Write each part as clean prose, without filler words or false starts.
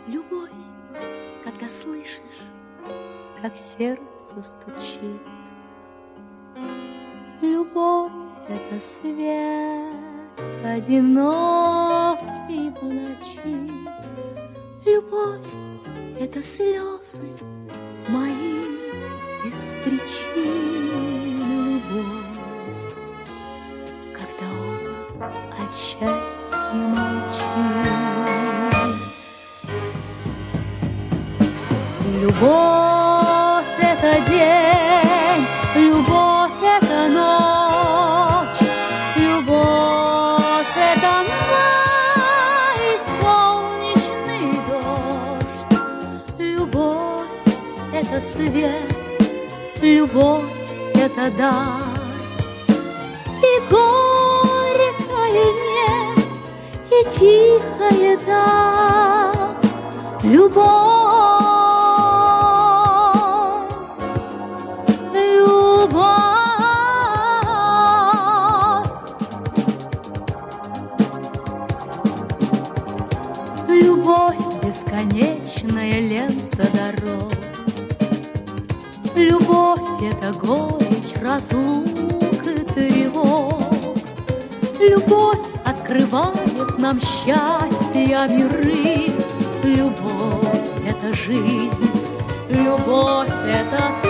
Любовь, когда слышишь, как сердце стучит. Любовь — это свет, одинокий в ночи. Любовь — это слезы мои без причины. Любовь, когда оба от счастья молчим. Любовь — это день, любовь — это ночь, любовь — это май, солнечный дождь. Любовь — это свет, любовь — это дар. И горькое нет, и тихое да. Любовь. Любовь — бесконечная лента дорог. Любовь — это горечь разлук и тревог. Любовь открывает нам счастье миры. Любовь — это жизнь, любовь — это ты.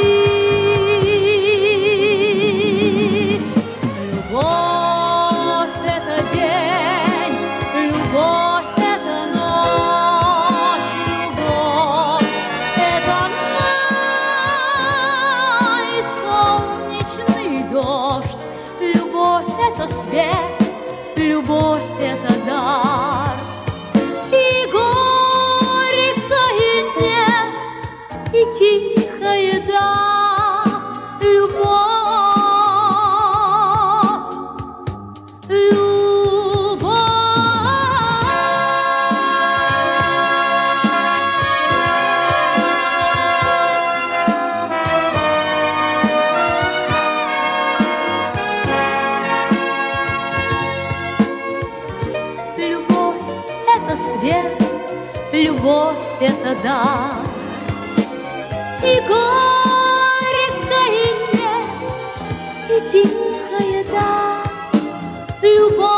Любовь — это день, любовь — это ночь, любовь — это май, солнечный дождь. Любовь — это свет, любовь — это дар. И горькое нет, и тихое да. Любовь. Свет, любовь — это дар. И горькое нет, и тихое да. Любовь.